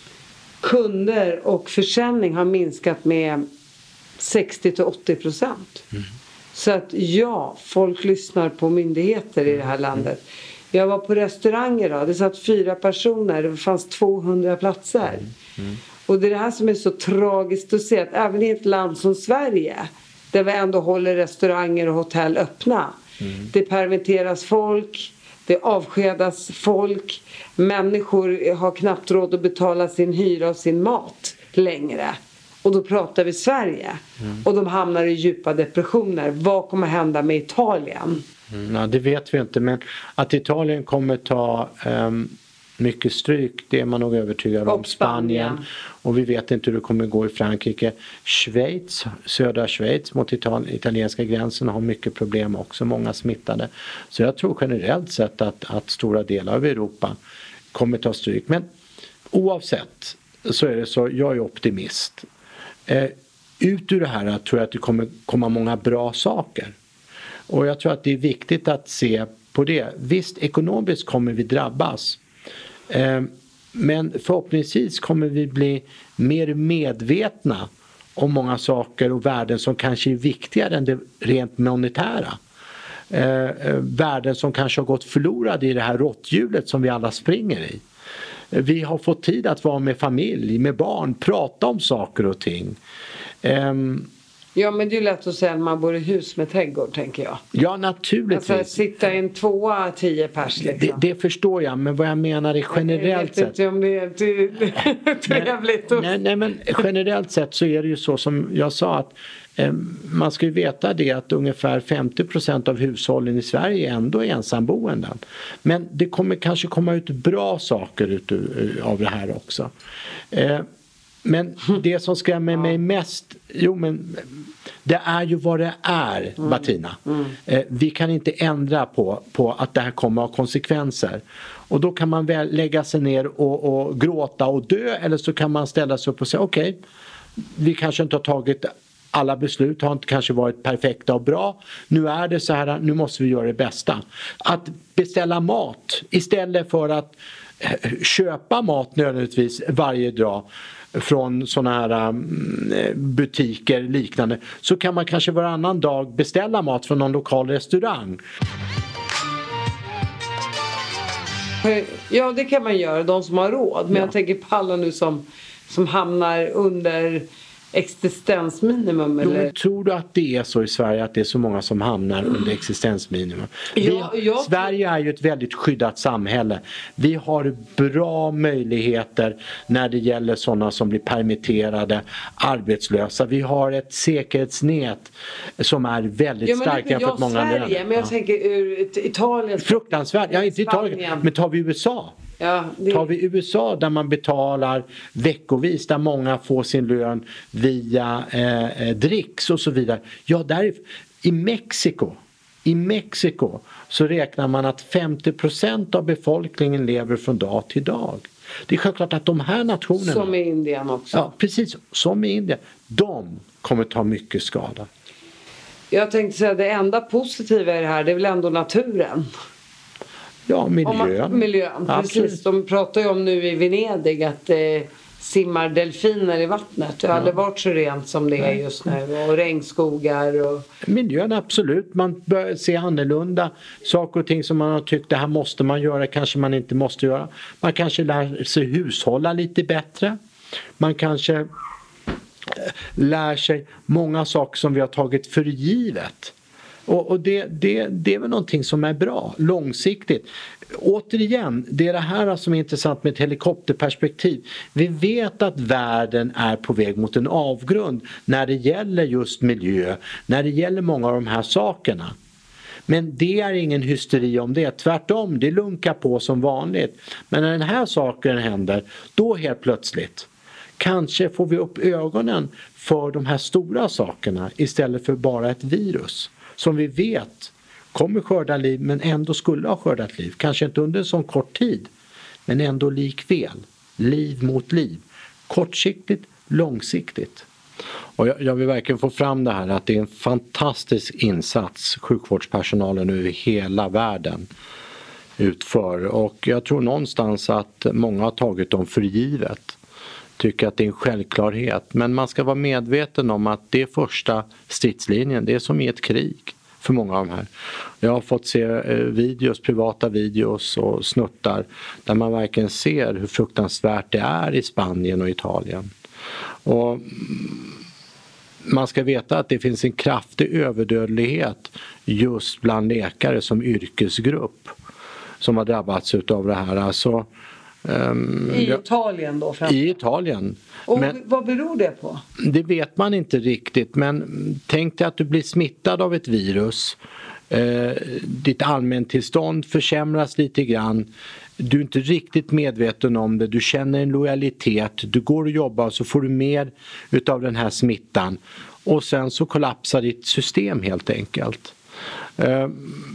kunder och försäljning har minskat med sextio till åttio procent. Mm. Så att ja, folk lyssnar på myndigheter i det här landet. Jag var på restauranger då, det satt fyra personer, det fanns tvåhundra platser. Mm. Mm. Och det är det här som är så tragiskt att se, att även i ett land som Sverige, där vi ändå håller restauranger och hotell öppna. Mm. Det permitteras folk, det avskedas folk, människor har knappt råd att betala sin hyra och sin mat längre. Och då pratar vi Sverige. Mm. Och de hamnar i djupa depressioner. Vad kommer hända med Italien? Mm, ja, det vet vi inte. Men att Italien kommer ta um, mycket stryk, det är man nog övertygad om. Spanien. Spanien. Och vi vet inte hur det kommer gå i Frankrike. Schweiz, södra Schweiz mot Ital- italienska gränsen har mycket problem också. Många smittade. Så jag tror generellt sett att, att stora delar av Europa kommer ta stryk. Men oavsett så är det så, jag är optimist. Eh, ut ur det här tror jag att det kommer komma många bra saker. Och jag tror att det är viktigt att se på det. Visst, ekonomiskt kommer vi drabbas. Eh, men förhoppningsvis kommer vi bli mer medvetna om många saker och värden som kanske är viktigare än det rent monetära. Eh, värden som kanske har gått förlorade i det här råtthjulet som vi alla springer i. Vi har fått tid att vara med familj, med barn, prata om saker och ting. Um, ja, men det är lätt att säga att man bor i hus med trädgård, tänker jag. Ja, naturligtvis. Alltså sitta i en tvåa, tio pers liksom. det, det förstår jag, men vad jag menar är generellt sett. Jag vet inte om det är trevligt. Nej, nej, nej, men generellt sett så är det ju så som jag sa att eh, man ska ju veta det att ungefär femtio procent av hushållen i Sverige ändå är ensamboende. Men det kommer kanske komma ut bra saker ut av det här också. Eh, Men det som skrämmer ja. mig mest, jo men det är ju vad det är, mm. Bettina. Mm. Eh, vi kan inte ändra på, på att det här kommer att ha konsekvenser. Och då kan man väl lägga sig ner och, och gråta och dö, eller så kan man ställa sig upp och säga okej, okay, vi kanske inte har tagit alla beslut, har inte kanske varit perfekta och bra. Nu är det så här, nu måste vi göra det bästa. Att beställa mat istället för att köpa mat nödvändigtvis varje dag från såna här butiker liknande, så kan man kanske varannan dag beställa mat från någon lokal restaurang. kan, ja, det kan man göra, de som har råd. Men Ja. jag tänker på alla nu som, som hamnar under existensminimum. Jo, Eller? men tror du att det är så i Sverige att det är så många som hamnar under existensminimum? Ja, Vi, jag- Sverige är ju ett väldigt skyddat samhälle. Vi har bra möjligheter när det gäller sådana som blir permitterade, arbetslösa. Vi har ett säkerhetsnät som är väldigt Ja, men starkt det- jämfört ja, med många Sverige, länder. men jag Ja. tänker ur Italien. Fruktansvärt, ja inte Italien, Spanien. men tar vi U S A? Ja, det, Tar vi U S A där man betalar veckovis, där många får sin lön via eh, dricks och så vidare. Ja, där i Mexiko, i Mexiko så räknar man att femtio procent av befolkningen lever från dag till dag. Det är självklart att de här nationerna, som i Indien också. ja, precis som i Indien, de kommer ta mycket skada. Jag tänkte säga det enda positiva i det här, det är väl ändå naturen. Ja, Om miljön. man, miljön, Absolut. precis. De pratar ju om nu i Venedig att eh, simmar delfiner i vattnet. Det har aldrig varit så rent som det är just nu. Och regnskogar och... Miljön, absolut. Man börjar se annorlunda saker och ting som man har tyckt det här måste man göra, kanske man inte måste göra. Man kanske lär sig hushålla lite bättre. Man kanske eh, lär sig många saker som vi har tagit för givet. Och, och det, det, det är väl någonting som är bra, långsiktigt. Återigen, det är det här som är intressant med ett helikopterperspektiv. Vi vet att världen är på väg mot en avgrund när det gäller just miljö, när det gäller många av de här sakerna. Men det är ingen hysteri om det, tvärtom, det lunkar på som vanligt. Men när den här saken händer, då helt plötsligt kanske får vi upp ögonen för de här stora sakerna istället för bara ett virus som vi vet kommer skörda liv men ändå skulle ha skördat liv. Kanske inte under en sån kort tid men ändå likväl. Liv mot liv. Kortsiktigt, långsiktigt. Och jag, jag vill verkligen få fram det här att det är en fantastisk insats sjukvårdspersonalen över hela världen utför. Och jag tror någonstans att många har tagit dem för givet. Tycker att det är en självklarhet. Men man ska vara medveten om att det är första stridslinjen. Det är som i ett krig för många av de här. Jag har fått se videos, privata videos och snuttar där man verkligen ser hur fruktansvärt det är i Spanien och Italien. Och man ska veta att det finns en kraftig överdödlighet just bland läkare som yrkesgrupp som har drabbats av det här. Alltså, um, I Italien då? Fram. I Italien. Och Men vad beror det på? det vet man inte riktigt, men tänk dig att du blir smittad av ett virus. Eh, ditt allmäntillstånd försämras lite grann. Du är inte riktigt medveten om det. Du känner en lojalitet. Du går och jobbar och så får du mer utav den här smittan. Och sen så kollapsar ditt system helt enkelt. Eh,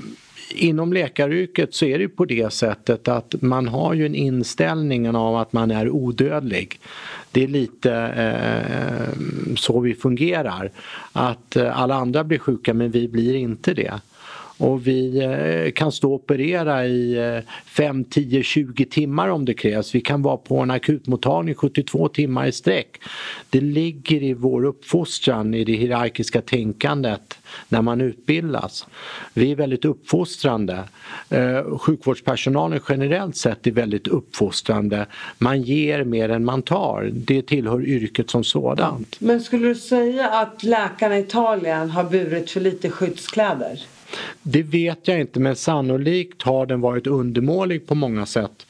Inom läkaryrket så är det på det sättet att man har ju en inställning av att man är odödlig. Det är lite eh, så vi fungerar. Att eh, alla andra blir sjuka men vi blir inte det. Och vi eh, kan stå och operera i eh, fem, tio, tjugo timmar om det krävs. Vi kan vara på en akutmottagning sjuttiotvå timmar i sträck. Det ligger i vår uppfostran, i det hierarkiska tänkandet när man utbildas. Vi är väldigt uppfostrande. Eh, sjukvårdspersonalen generellt sett är väldigt uppfostrande. Man ger mer än man tar. Det tillhör yrket som sådant. Men skulle du säga att läkarna i Italien har burit för lite skyddskläder? Det vet jag inte, men sannolikt har den varit undermålig på många sätt.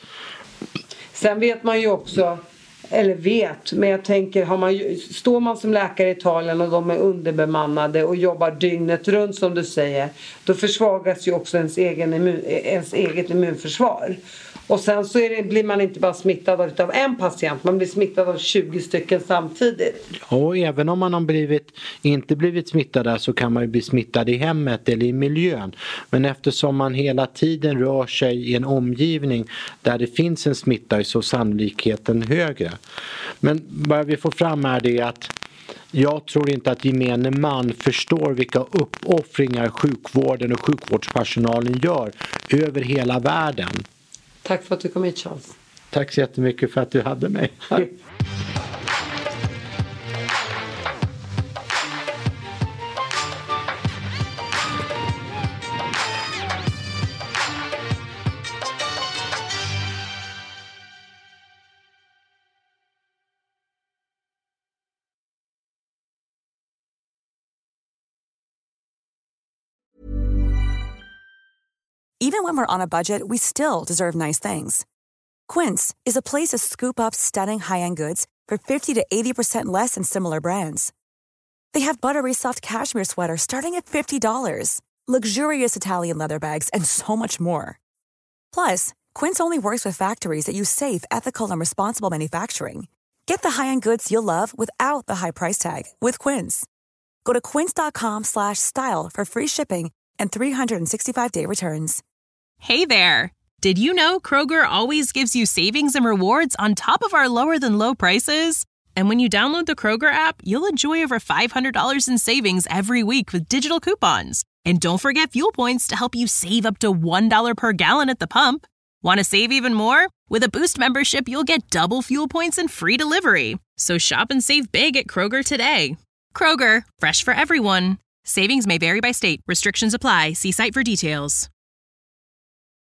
Sen vet man ju också, eller vet, men jag tänker, har man, står man som läkare i Italien och de är underbemannade och jobbar dygnet runt som du säger, då försvagas ju också ens, egen immun, ens eget immunförsvar. Och sen så är det, blir man inte bara smittad av en patient, man blir smittad av tjugo stycken samtidigt. Och även om man har blivit, inte blivit smittad där så kan man ju bli smittad i hemmet eller i miljön. Men eftersom man hela tiden rör sig i en omgivning där det finns en smitta så är sannolikheten högre. Men vad vi får fram är det att jag tror inte att gemene man förstår vilka uppoffringar sjukvården och sjukvårdspersonalen gör över hela världen. Tack för att du kom hit, Charles. Tack så jättemycket för att du hade mig. Even when we're on a budget, we still deserve nice things. Quince is a place to scoop up stunning high-end goods for fifty to eighty percent less than similar brands. They have buttery soft cashmere sweaters starting at fifty dollars, luxurious Italian leather bags, and so much more. Plus, Quince only works with factories that use safe, ethical, and responsible manufacturing. Get the high-end goods you'll love without the high price tag with Quince. Go to quince.com slash style for free shipping and three sixty-five day returns. Hey there! Did you know Kroger always gives you savings and rewards on top of our lower-than-low prices? And when you download the Kroger app, you'll enjoy over five hundred dollars in savings every week with digital coupons. And don't forget fuel points to help you save up to one dollar per gallon at the pump. Want to save even more? With a Boost membership, you'll get double fuel points and free delivery. So shop and save big at Kroger today. Kroger, fresh for everyone. Savings may vary by state. Restrictions apply. See site for details.